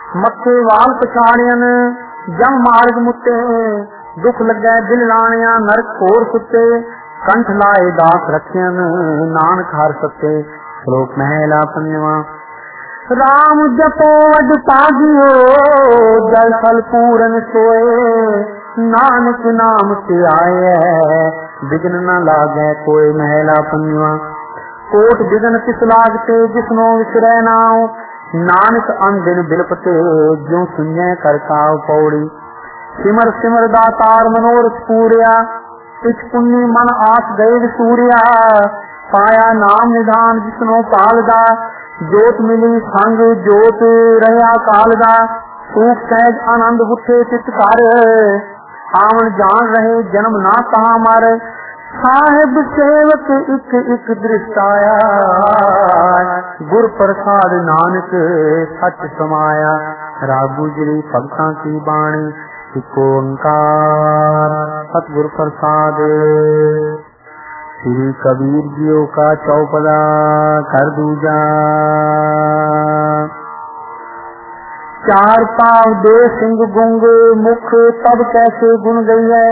मक्खे वाल पछाड़ियन जम मार्ग मुते, दुख लगे दिल लाणिया नरक होर सुते, कंठ लाए दास रखियन नानक हर सते। श्लोक महला पंजवा। राम जपो अज पागियो जल फल पूरन सोए, नानक नाम से आए विघ्न न लागे कोई। महला पंजवा। कोट विघ्न तिस लागते जिसनो विसरै नाउ, नानक अनदिन बिलपते ज्यों सुने कर काव। पौड़ी। सिमर सिमर दातार मनोरथ पूरिया, इच पुण्य मन आस गए सूर्या, पाया नाम निधान जिसनो पालदा, जोत मिली संग जोत रहा कालदा, सूख सहज आनंद उठे चित कर, आवन जान रहे जन्म ना कहा मर। साहिब सेवक इक इक दृष्टाया, गुर प्रसाद नानक सच समाया। राग गुजरी भगतां की बाणी, इक ओंकार सतगुर प्रसाद। श्री कबीर जियो का चौपदा कर दूजा, चार पाव दे सिंह गुंग मुख तब कैसे गुण गई है,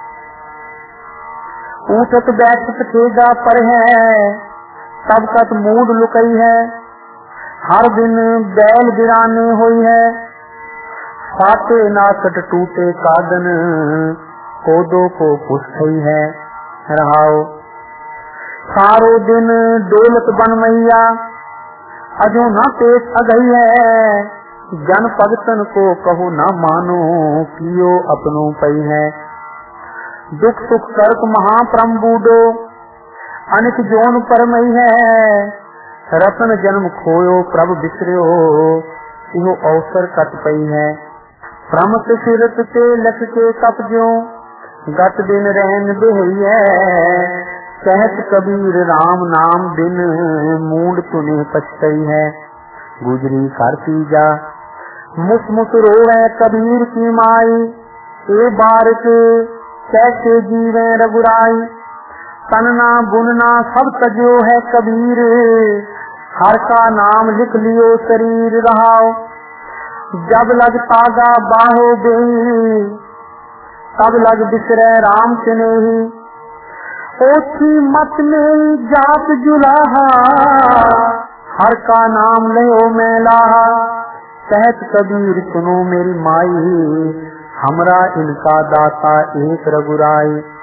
उठत बैठत ठेगा पर है तब कत मूड लुकई है। हर दिन बैल गिराने हुई है, फाटे नाकट टूटे कादन, कोदो को पुष्टई है। रहाओ। सारो दिन डोलत बन मैया, अजो न पेट अगई है, जन भगतन को कहो न मानो, कियो अपनो पई है। दुख सुख करत महाप्रम बूडो, अनिक जोन परमई है। रतन जन्म खोयो प्रभ बिसरियो, इहो अवसर कट पई है। प्रमत सिरत ते लख के कप ज्यों, गत दिन रहन बेहई है। कहत कबीर राम नाम बिन, मूड तुने पछतई है। गुजरी कर तीजा। मुस मुस रोवे कबीर की माई, ए बारिक कैसे जीवे रघुराई। तनना बुनना सब तजो है कबीर, हर का नाम लिख लियो शरीर। रहाओ। जब लग तागा बाहो बेही, तब लग बिसरे राम स्नेही। ओछी मत में जात जुलाहा, हर का नाम लियो मैं लाहा। कहत कबीर सुनो मेरी माई, हमरा इनका दाता एक रघुराई।